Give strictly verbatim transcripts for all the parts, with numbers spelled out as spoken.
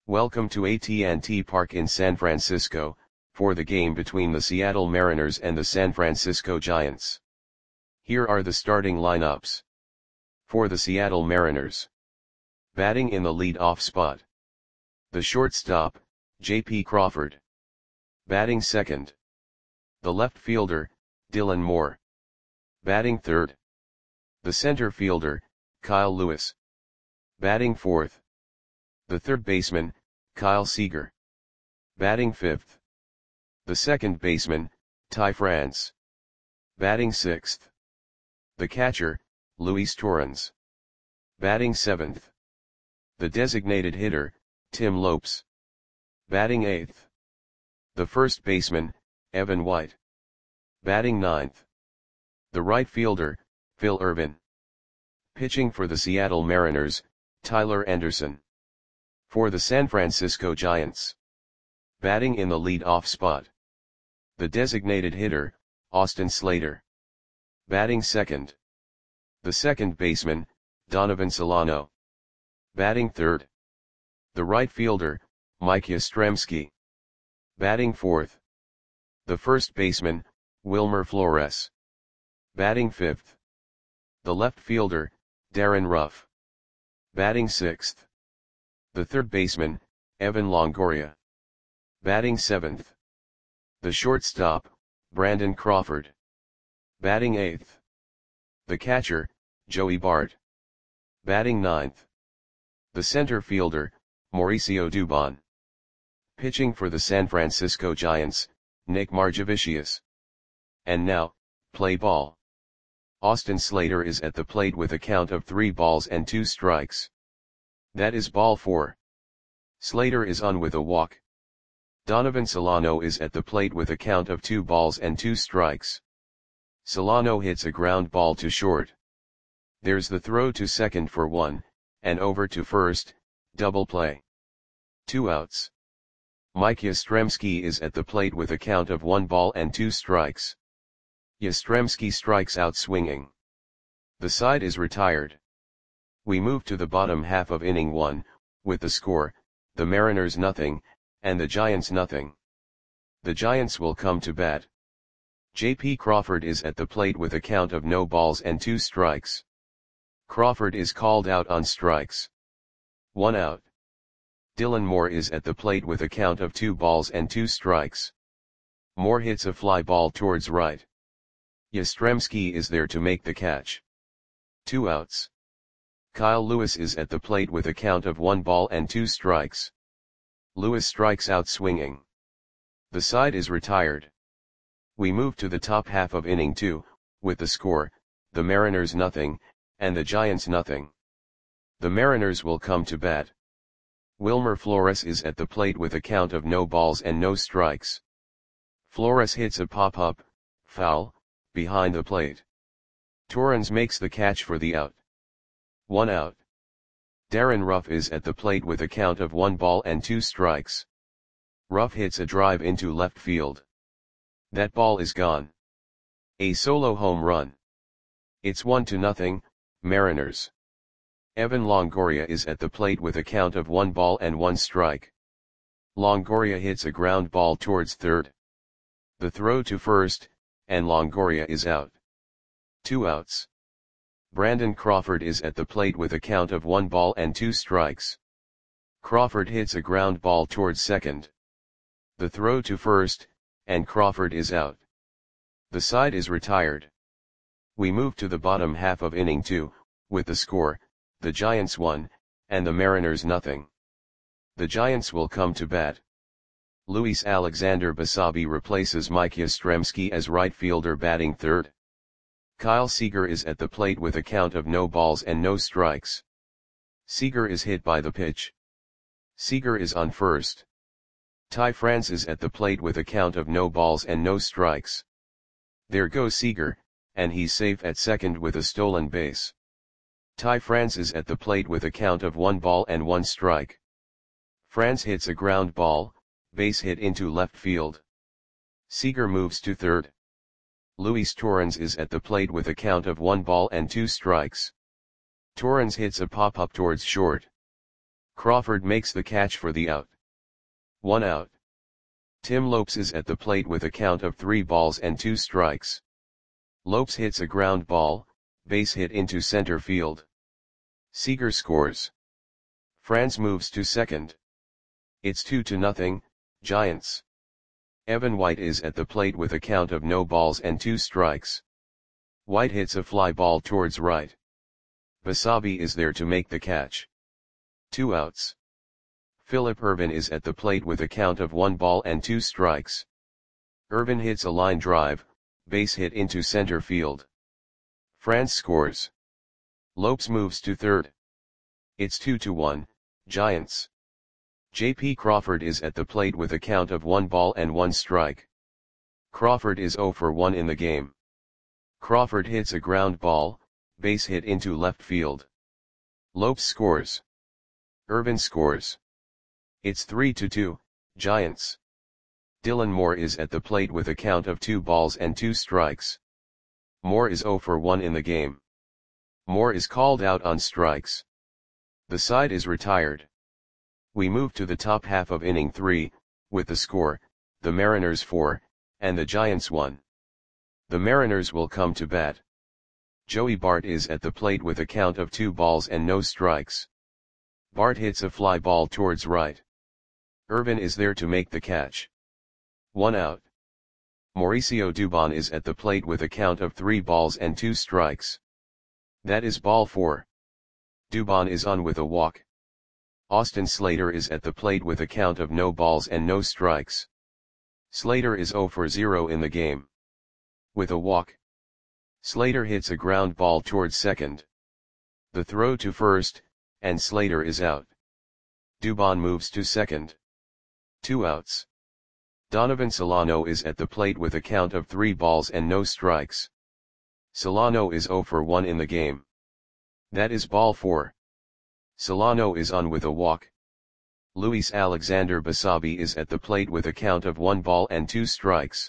Welcome to A T and T Park in San Francisco, for the game between the Seattle Mariners and the San Francisco Giants. Here are the starting lineups. For the Seattle Mariners. Batting in the lead-off spot. The shortstop, J P Crawford. Batting second. The left fielder, Dylan Moore. Batting third. The center fielder, Kyle Lewis. Batting fourth. The third baseman, Kyle Seager. Batting fifth. The second baseman, Ty France. Batting sixth. The catcher, Luis Torrens. Batting seventh. The designated hitter, Tim Lopes. Batting eighth. The first baseman, Evan White. Batting ninth. The right fielder, Phil Ervin. Pitching for the Seattle Mariners, Tyler Anderson. For the San Francisco Giants. Batting in the lead-off spot. The designated hitter, Austin Slater. Batting second. The second baseman, Donovan Solano. Batting third. The right fielder, Mike Yastrzemski. Batting fourth. The first baseman, Wilmer Flores. Batting fifth. The left fielder, Darren Ruff. Batting sixth. The third baseman, Evan Longoria. Batting seventh. The shortstop, Brandon Crawford. Batting eighth. The catcher, Joey Bart. Batting ninth. The center fielder, Mauricio Dubon. Pitching for the San Francisco Giants, Nick Margevicius. And now, play ball. Austin Slater is at the plate with a count of three balls and two strikes. That is ball four. Slater is on with a walk. Donovan Solano is at the plate with a count of two balls and two strikes. Solano hits a ground ball to short. There's the throw to second for one, and over to first, double play. Two outs. Mike Yastrzemski is at the plate with a count of one ball and two strikes. Yastrzemski strikes out swinging. The side is retired. We move to the bottom half of inning one, with the score, the Mariners nothing, and the Giants nothing. The Giants will come to bat. J P Crawford is at the plate with a count of no balls and two strikes. Crawford is called out on strikes. One out. Dylan Moore is at the plate with a count of two balls and two strikes. Moore hits a fly ball towards right. Yastrzemski is there to make the catch. Two outs. Kyle Lewis is at the plate with a count of one ball and two strikes. Lewis strikes out swinging. The side is retired. We move to the top half of inning two, with the score, the Mariners nothing, and the Giants nothing. The Mariners will come to bat. Wilmer Flores is at the plate with a count of no balls and no strikes. Flores hits a pop-up, foul, behind the plate. Torrens makes the catch for the out. One out. Darren Ruff is at the plate with a count of one ball and two strikes. Ruff hits a drive into left field. That ball is gone. A solo home run. It's one to nothing, Mariners. Evan Longoria is at the plate with a count of one ball and one strike. Longoria hits a ground ball towards third. The throw to first, and Longoria is out. Two outs. Brandon Crawford is at the plate with a count of one ball and two strikes. Crawford hits a ground ball towards second. The throw to first, and Crawford is out. The side is retired. We move to the bottom half of inning two, with the score, the Giants one, and the Mariners nothing. The Giants will come to bat. Luis Alexander Basabe replaces Mike Yastrzemski as right fielder batting third. Kyle Seager is at the plate with a count of no balls and no strikes. Seager is hit by the pitch. Seager is on first. Ty France is at the plate with a count of no balls and no strikes. There goes Seager, and he's safe at second with a stolen base. Ty France is at the plate with a count of one ball and one strike. France hits a ground ball, base hit into left field. Seager moves to third. Luis Torrens is at the plate with a count of one ball and two strikes. Torrens hits a pop-up towards short. Crawford makes the catch for the out. One out. Tim Lopes is at the plate with a count of three balls and two strikes. Lopes hits a ground ball, base hit into center field. Seager scores. Franz moves to second. It's two to nothing, Giants. Evan White is at the plate with a count of no balls and two strikes. White hits a fly ball towards right. Basabe is there to make the catch. Two outs. Philip Ervin is at the plate with a count of one ball and two strikes. Ervin hits a line drive, base hit into center field. Franz scores. Lopes moves to third. It's two to one, Giants. J P Crawford is at the plate with a count of one ball and one strike. Crawford is zero for one in the game. Crawford hits a ground ball, base hit into left field. Lopes scores. Ervin scores. It's three to two, Giants. Dylan Moore is at the plate with a count of two balls and two strikes. Moore is zero for one in the game. Moore is called out on strikes. The side is retired. We move to the top half of inning three, with the score, the Mariners four, and the Giants one. The Mariners will come to bat. Joey Bart is at the plate with a count of two balls and no strikes. Bart hits a fly ball towards right. Ervin is there to make the catch. One out. Mauricio Dubon is at the plate with a count of three balls and two strikes. That is ball four. Dubon is on with a walk. Austin Slater is at the plate with a count of no balls and no strikes. Slater is zero for zero in the game. With a walk. Slater hits a ground ball towards second. The throw to first, and Slater is out. Dubon moves to second. Two outs. Donovan Solano is at the plate with a count of three balls and no strikes. Solano is zero for one in the game. That is ball four. Solano is on with a walk. Luis Alexander Basabe is at the plate with a count of one ball and two strikes.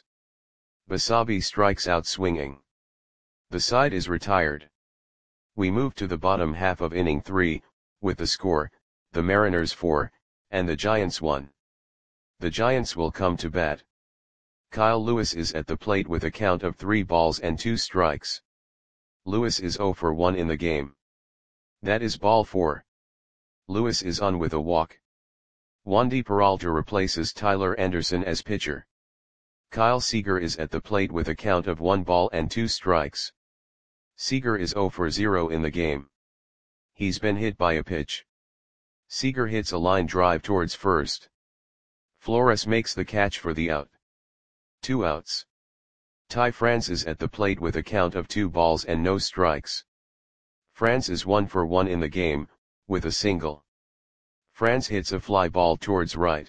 Basabe strikes out swinging. The side is retired. We move to the bottom half of inning three, with the score, the Mariners four, and the Giants one. The Giants will come to bat. Kyle Lewis is at the plate with a count of three balls and two strikes. Lewis is zero for one in the game. That is ball four. Lewis is on with a walk. Wandy Peralta replaces Tyler Anderson as pitcher. Kyle Seager is at the plate with a count of one ball and two strikes. Seager is zero for zero in the game. He's been hit by a pitch. Seager hits a line drive towards first. Flores makes the catch for the out. Two outs. Ty France is at the plate with a count of two balls and no strikes. France is one for one in the game, with a single. France hits a fly ball towards right.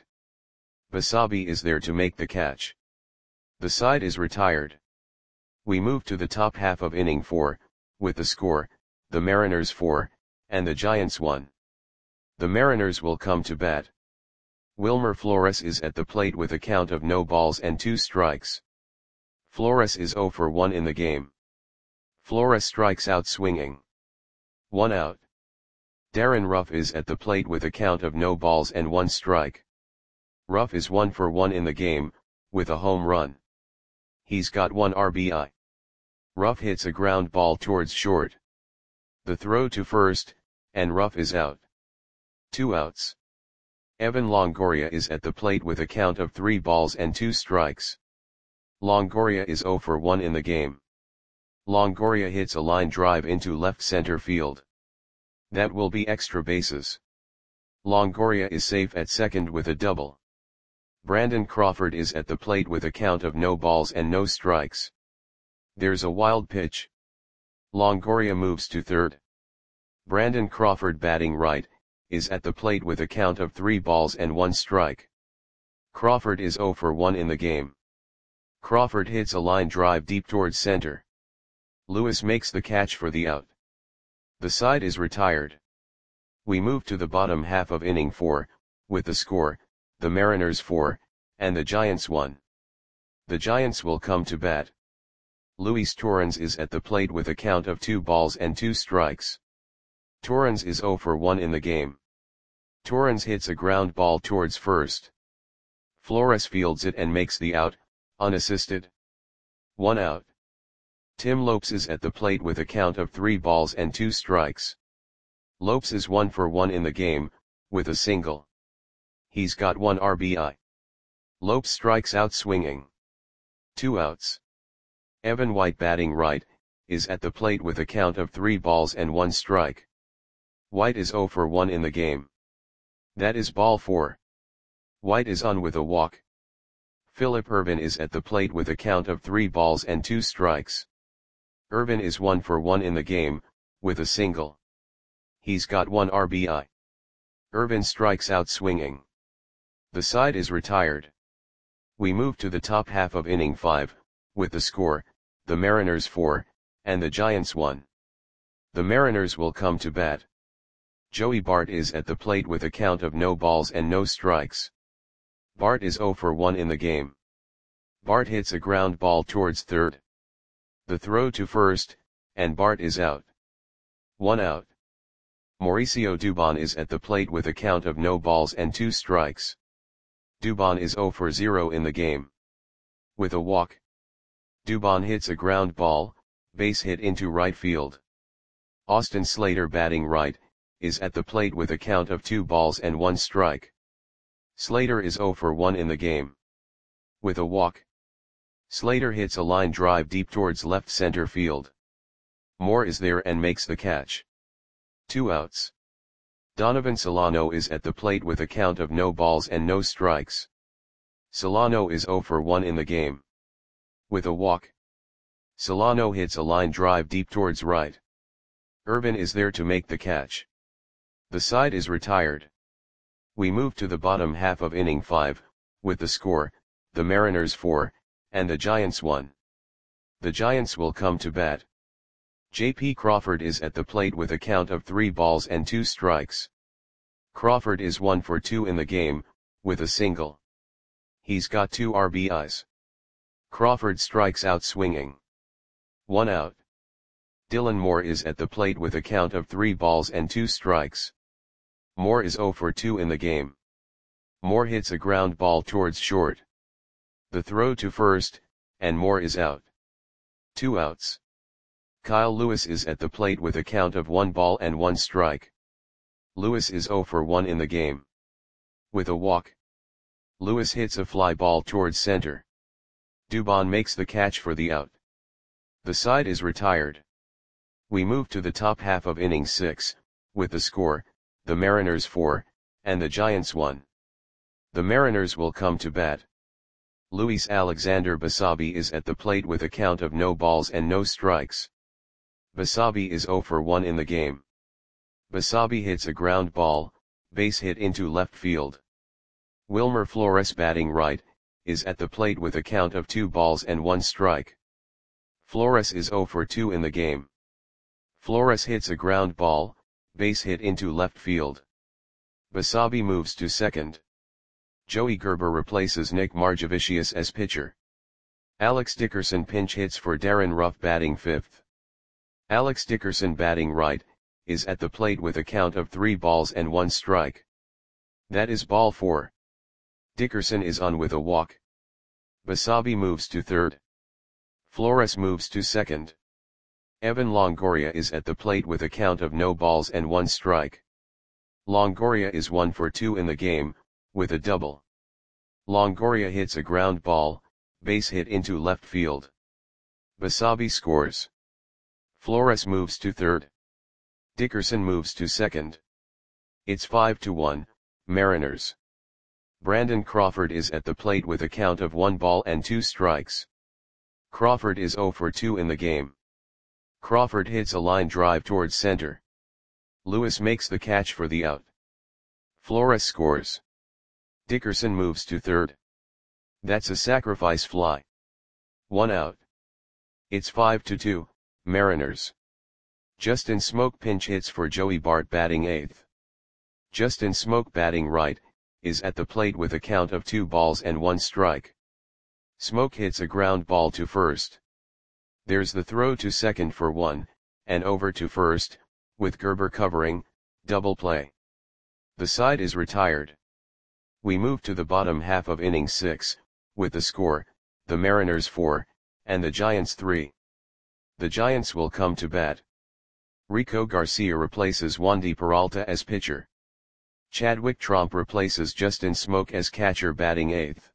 Basabe is there to make the catch. The side is retired. We move to the top half of inning four, with the score, the Mariners four, and the Giants one. The Mariners will come to bat. Wilmer Flores is at the plate with a count of no balls and two strikes. Flores is zero for one in the game. Flores strikes out swinging. One out. Darren Ruff is at the plate with a count of no balls and one strike. Ruff is one for one in the game, with a home run. He's got one R B I. Ruff hits a ground ball towards short. The throw to first, and Ruff is out. Two outs. Evan Longoria is at the plate with a count of three balls and two strikes. Longoria is zero for one in the game. Longoria hits a line drive into left center field. That will be extra bases. Longoria is safe at second with a double. Brandon Crawford is at the plate with a count of no balls and no strikes. There's a wild pitch. Longoria moves to third. Brandon Crawford, batting right, is at the plate with a count of three balls and one strike. Crawford is zero for one in the game. Crawford hits a line drive deep towards center. Lewis makes the catch for the out. The side is retired. We move to the bottom half of inning four, with the score, the Mariners four, and the Giants one. The Giants will come to bat. Luis Torrens is at the plate with a count of two balls and two strikes. Torrens is zero for one in the game. Torrens hits a ground ball towards first. Flores fields it and makes the out, unassisted. One out. Tim Lopes is at the plate with a count of three balls and two strikes. Lopes is one for one in the game, with a single. He's got one R B I. Lopes strikes out swinging. Two outs. Evan White, batting right, is at the plate with a count of three balls and one strike. White is zero for one in the game. That is ball four. White is on with a walk. Philip Ervin is at the plate with a count of three balls and two strikes. Ervin is one for one in the game, with a single. He's got one R B I. Ervin strikes out swinging. The side is retired. We move to the top half of inning five, with the score, the Mariners four, and the Giants one. The Mariners will come to bat. Joey Bart is at the plate with a count of no balls and no strikes. Bart is zero for one in the game. Bart hits a ground ball towards third. The throw to first, and Bart is out. One out. Mauricio Dubon is at the plate with a count of no balls and two strikes. Dubon is zero for zero in the game. With a walk. Dubon hits a ground ball, base hit into right field. Austin Slater, batting right, is at the plate with a count of two balls and one strike. Slater is zero for one in the game. With a walk. Slater hits a line drive deep towards left center field. Moore is there and makes the catch. Two outs. Donovan Solano is at the plate with a count of no balls and no strikes. Solano is zero for one in the game. With a walk. Solano hits a line drive deep towards right. Ervin is there to make the catch. The side is retired. We move to the bottom half of inning five, with the score, the Mariners four, and the Giants one. The Giants will come to bat. J P Crawford is at the plate with a count of three balls and two strikes. Crawford is one for two in the game, with a single. He's got two R B Is. Crawford strikes out swinging. One out. Dylan Moore is at the plate with a count of three balls and two strikes. Moore is zero for two in the game. Moore hits a ground ball towards short. The throw to first, and Moore is out. Two outs. Kyle Lewis is at the plate with a count of one ball and one strike. Lewis is zero for one in the game. With a walk. Lewis hits a fly ball towards center. Dubon makes the catch for the out. The side is retired. We move to the top half of inning six, with the score, the Mariners four, and the Giants one. The Mariners will come to bat. Luis Alexander Basabe is at the plate with a count of no balls and no strikes. Basabe is zero for one in the game. Basabe hits a ground ball, base hit into left field. Wilmer Flores, batting right, is at the plate with a count of two balls and one strike. Flores is zero for two in the game. Flores hits a ground ball, base hit into left field. Basabe moves to second. Joey Gerber replaces Nick Margevicius as pitcher. Alex Dickerson pinch hits for Darren Ruff, batting fifth. Alex Dickerson, batting right, is at the plate with a count of three balls and one strike. That is ball four. Dickerson is on with a walk. Basabe moves to third. Flores moves to second. Evan Longoria is at the plate with a count of no balls and one strike. Longoria is one for two in the game, with a double. Longoria hits a ground ball, base hit into left field. Basabe scores. Flores moves to third. Dickerson moves to second. It's five to one, Mariners. Brandon Crawford is at the plate with a count of one ball and two strikes. Crawford is zero for two in the game. Crawford hits a line drive towards center. Lewis makes the catch for the out. Flores scores. Dickerson moves to third. That's a sacrifice fly. One out. It's five to two, Mariners. Justin Smoke pinch hits for Joey Bart, batting eighth. Justin Smoke, batting right, is at the plate with a count of two balls and one strike. Smoke hits a ground ball to first. There's the throw to second for one, and over to first, with Gerber covering, double play. The side is retired. We move to the bottom half of inning six, with the score, the Mariners four, and the Giants three. The Giants will come to bat. Rico Garcia replaces Wandy Peralta as pitcher. Chadwick Tromp replaces Justin Smoke as catcher batting eighth.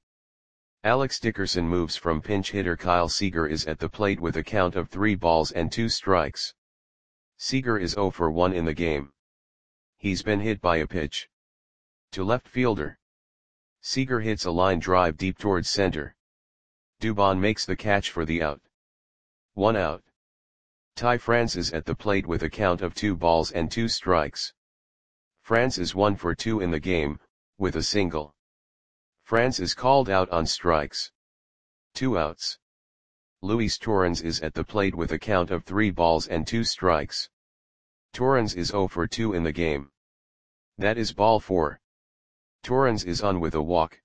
Alex Dickerson moves from pinch hitter. Kyle Seager is at the plate with a count of three balls and two strikes. Seager is zero for one in the game. He's been hit by a pitch to left fielder. Seager hits a line drive deep towards center. Dubon makes the catch for the out. One out. Ty France is at the plate with a count of two balls and two strikes. France is one for two in the game, with a single. France is called out on strikes. Two outs. Luis Torrens is at the plate with a count of three balls and two strikes. Torrens is zero for two in the game. That is ball four. Torrens is on with a walk.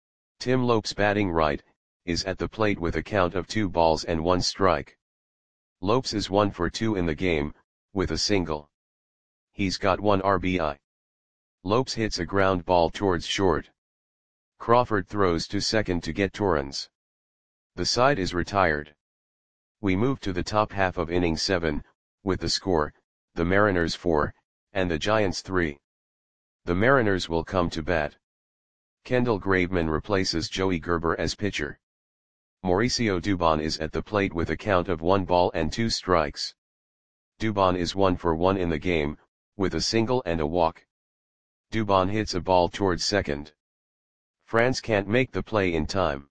Tim Lopes, batting right, is at the plate with a count of two balls and one strike. Lopes is one for two in the game, with a single. He's got one R B I. Lopes hits a ground ball towards short. Crawford throws to second to get Torrens. The side is retired. We move to the top half of inning seven, with the score, the Mariners four, and the Giants three. The Mariners will come to bat. Kendall Graveman replaces Joey Gerber as pitcher. Mauricio Dubon is at the plate with a count of one ball and two strikes. Dubon is one for one in the game, with a single and a walk. Dubon hits a ball towards second. France can't make the play in time.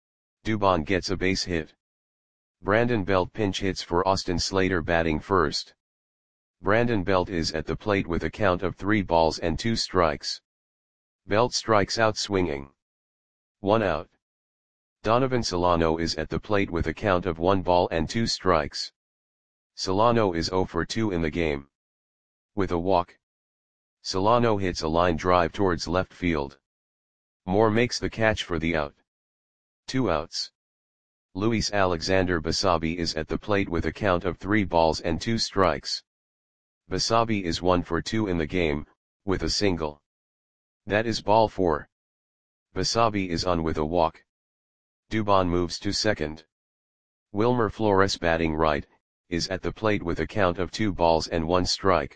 Dubon gets a base hit. Brandon Belt pinch hits for Austin Slater batting first. Brandon Belt is at the plate with a count of three balls and two strikes. Belt strikes out swinging. One out. Donovan Solano is at the plate with a count of one ball and two strikes. Solano is zero for two in the game. With a walk. Solano hits a line drive towards left field. Moore makes the catch for the out. Two outs. Luis Alexander Basabe is at the plate with a count of three balls and two strikes. Basabe is one for two in the game, with a single. That is ball four. Basabe is on with a walk. Dubon moves to second. Wilmer Flores, batting right, is at the plate with a count of two balls and one strike.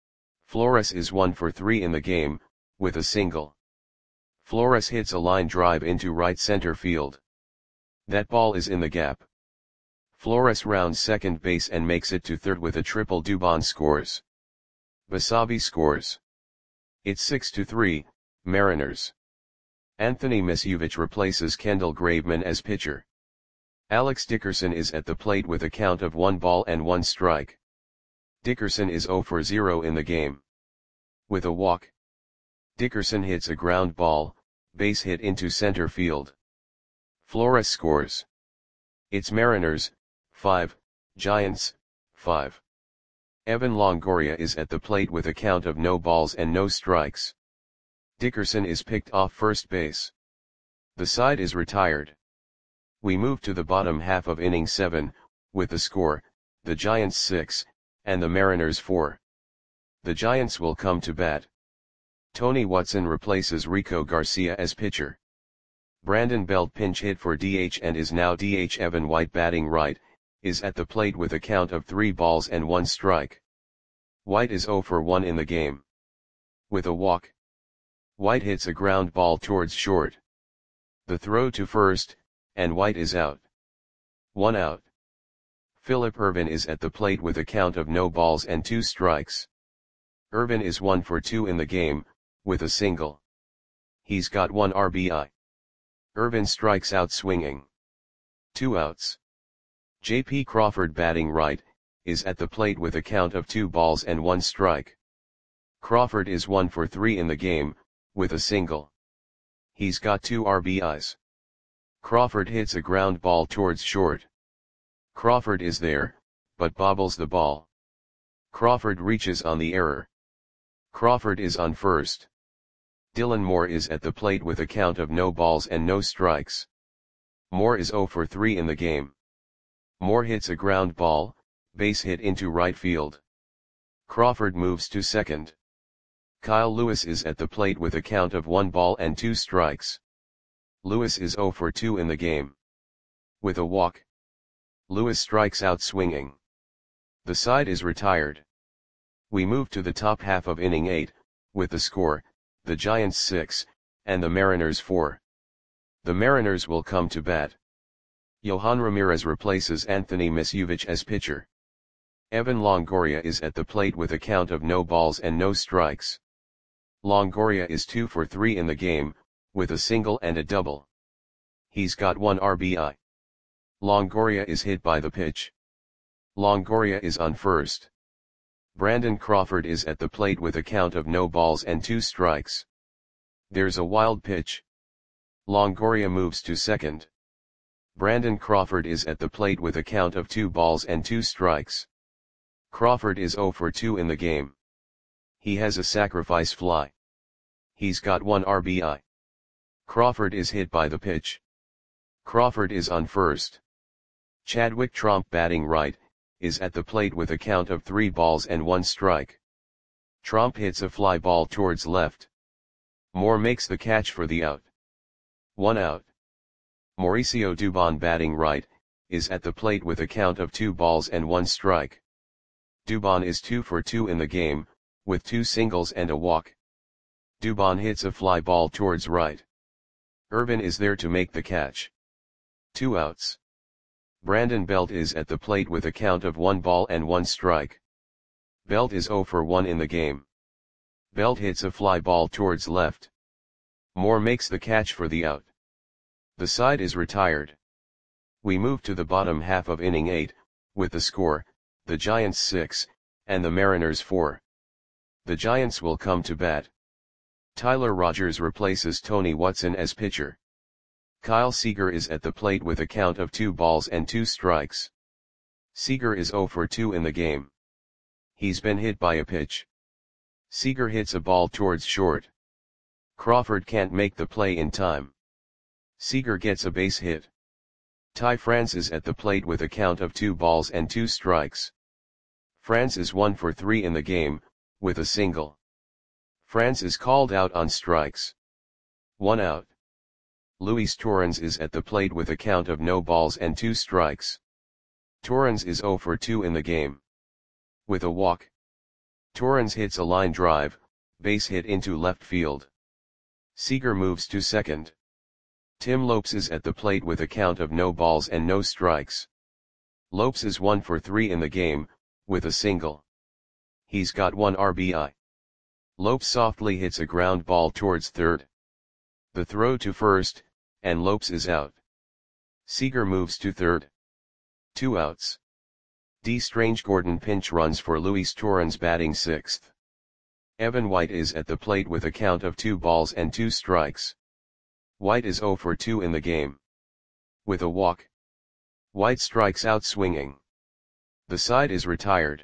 Flores is one for three in the game, with a single. Flores hits a line drive into right center field. That ball is in the gap. Flores rounds second base and makes it to third with a triple. Dubon scores. Basabe scores. It's six to three, Mariners. Anthony Misuvich replaces Kendall Graveman as pitcher. Alex Dickerson is at the plate with a count of one ball and one strike. Dickerson is zero for zero in the game. With a walk. Dickerson hits a ground ball, base hit into center field. Flores scores. It's Mariners, five, Giants, five. Evan Longoria is at the plate with a count of no balls and no strikes. Dickerson is picked off first base. The side is retired. We move to the bottom half of inning seven, with the score, the Giants six, and the Mariners four. The Giants will come to bat. Tony Watson replaces Rico Garcia as pitcher. Brandon Belt pinch hit for D H and is now D H. Evan White, batting right, is at the plate with a count of three balls and one strike. White is zero for one in the game. With a walk. White hits a ground ball towards short. The throw to first, and White is out. One out. Phillip Ervin is at the plate with a count of no balls and two strikes. Ervin is one for two in the game, with a single. He's got one R B I. Ervin strikes out swinging. Two outs. J P Crawford, batting right, is at the plate with a count of two balls and one strike. Crawford is one for three in the game, with a single. He's got two R B Is. Crawford hits a ground ball towards short. Crawford is there, but bobbles the ball. Crawford reaches on the error. Crawford is on first. Dylan Moore is at the plate with a count of no balls and no strikes. Moore is zero for three in the game. Moore hits a ground ball, base hit into right field. Crawford moves to second. Kyle Lewis is at the plate with a count of one ball and two strikes. Lewis is zero for two in the game. With a walk, Lewis strikes out swinging. The side is retired. We move to the top half of inning eight, with the score, the Giants six, and the Mariners four. The Mariners will come to bat. Yohan Ramirez replaces Anthony Misuvich as pitcher. Evan Longoria is at the plate with a count of no balls and no strikes. Longoria is two for three in the game, with a single and a double. He's got one R B I. Longoria is hit by the pitch. Longoria is on first. Brandon Crawford is at the plate with a count of no balls and two strikes. There's a wild pitch. Longoria moves to second. Brandon Crawford is at the plate with a count of two balls and two strikes. Crawford is zero for two in the game. He has a sacrifice fly. He's got one R B I. Crawford is hit by the pitch. Crawford is on first. Chadwick Tromp, batting right, is at the plate with a count of three balls and one strike. Tromp hits a fly ball towards left. Moore makes the catch for the out. One out. Mauricio Dubon, batting right, is at the plate with a count of two balls and one strike. Dubon is two for two in the game, with two singles and a walk. Dubon hits a fly ball towards right. Irvin is there to make the catch. Two outs. Brandon Belt is at the plate with a count of one ball and one strike. Belt is zero for one in the game. Belt hits a fly ball towards left. Moore makes the catch for the out. The side is retired. We move to the bottom half of inning eight, with the score, the Giants six, and the Mariners four. The Giants will come to bat. Tyler Rogers replaces Tony Watson as pitcher. Kyle Seager is at the plate with a count of two balls and two strikes. Seager is zero for two in the game. He's been hit by a pitch. Seager hits a ball towards short. Crawford can't make the play in time. Seager gets a base hit. Ty France is at the plate with a count of two balls and two strikes. France is one for three in the game, with a single. France is called out on strikes. One out. Luis Torrens is at the plate with a count of no balls and two strikes. Torrens is zero for two in the game. With a walk, Torrens hits a line drive, base hit into left field. Seager moves to second. Tim Lopes is at the plate with a count of no balls and no strikes. Lopes is one for three in the game, with a single. He's got one R B I. Lopes softly hits a ground ball towards third. The throw to first, and Lopes is out. Seager moves to third. Two outs. D. Strange Gordon pinch runs for Luis Torrens, batting sixth. Evan White is at the plate with a count of two balls and two strikes. White is zero for two in the game. With a walk, White strikes out swinging. The side is retired.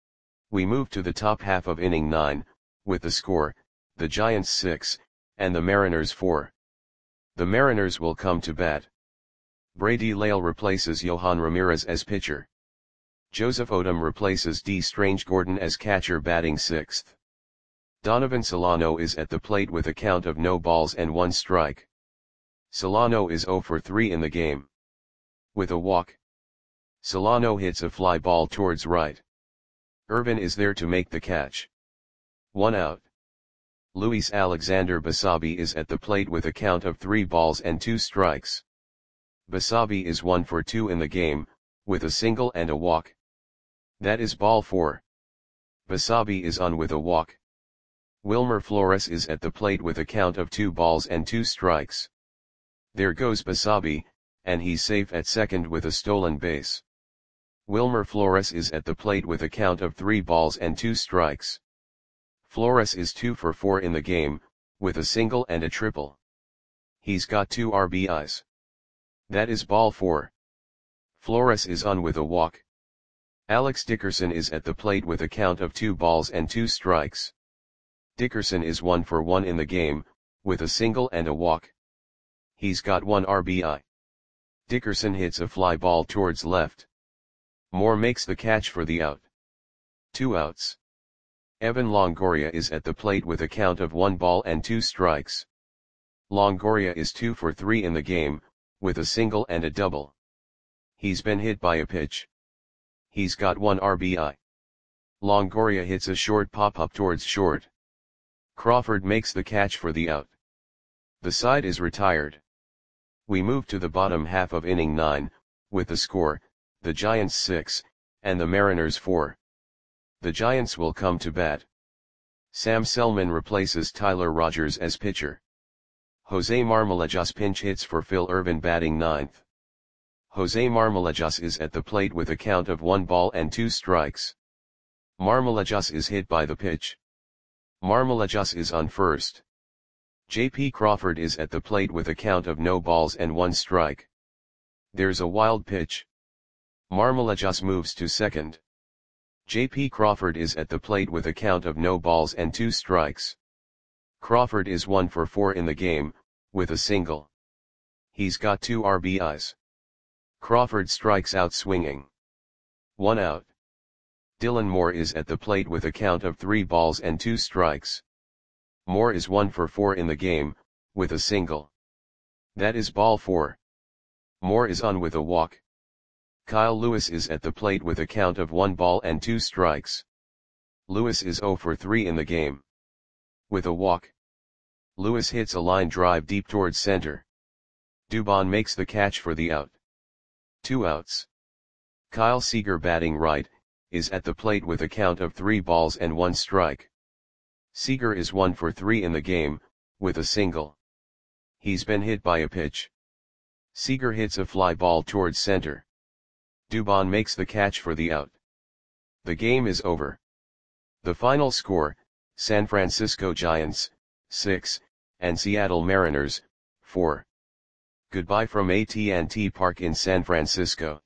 We move to the top half of inning nine, with the score, the Giants six, and the Mariners four. The Mariners will come to bat. Brady Lale replaces Yohan Ramirez as pitcher. Joseph Odom replaces D. Strange Gordon as catcher, batting sixth. Donovan Solano is at the plate with a count of no balls and one strike. Solano is zero for three in the game. With a walk, Solano hits a fly ball towards right. Irvin is there to make the catch. One out. Luis Alexander Basabe is at the plate with a count of three balls and two strikes. Basabe is one for two in the game, with a single and a walk. That is ball four. Basabe is on with a walk. Wilmer Flores is at the plate with a count of two balls and two strikes. There goes Basabe, and he's safe at second with a stolen base. Wilmer Flores is at the plate with a count of three balls and two strikes. Flores is two for four in the game, with a single and a triple. He's got two R B Is. That is ball four. Flores is on with a walk. Alex Dickerson is at the plate with a count of two balls and two strikes. Dickerson is one for one in the game, with a single and a walk. He's got one R B I. Dickerson hits a fly ball towards left. Moore makes the catch for the out. Two outs. Evan Longoria is at the plate with a count of one ball and two strikes. Longoria is two for three in the game, with a single and a double. He's been hit by a pitch. He's got one R B I. Longoria hits a short pop-up towards short. Crawford makes the catch for the out. The side is retired. We move to the bottom half of inning nine, with the score, the Giants six, and the Mariners four. The Giants will come to bat. Sam Selman replaces Tyler Rogers as pitcher. Jose Marmolejas pinch hits for Phil Ervin batting ninth. Jose Marmolejas is at the plate with a count of one ball and two strikes. Marmolejas is hit by the pitch. Marmolejas is on first. J P Crawford is at the plate with a count of no balls and one strike. There's a wild pitch. Marmolejas moves to second. J P Crawford is at the plate with a count of no balls and two strikes. Crawford is one for four in the game, with a single. He's got two R B Is. Crawford strikes out swinging. One out. Dylan Moore is at the plate with a count of three balls and two strikes. Moore is one for four in the game, with a single. That is ball four. Moore is on with a walk. Kyle Lewis is at the plate with a count of one ball and two strikes. Lewis is zero for three in the game. With a walk. Lewis hits a line drive deep towards center. Dubon makes the catch for the out. Two outs. Kyle Seager batting right, is at the plate with a count of three balls and one strike. Seager is one for three in the game, with a single. He's been hit by a pitch. Seager hits a fly ball towards center. Dubon makes the catch for the out. The game is over. The final score, San Francisco Giants, six, and Seattle Mariners, four. Goodbye from A T and T Park in San Francisco.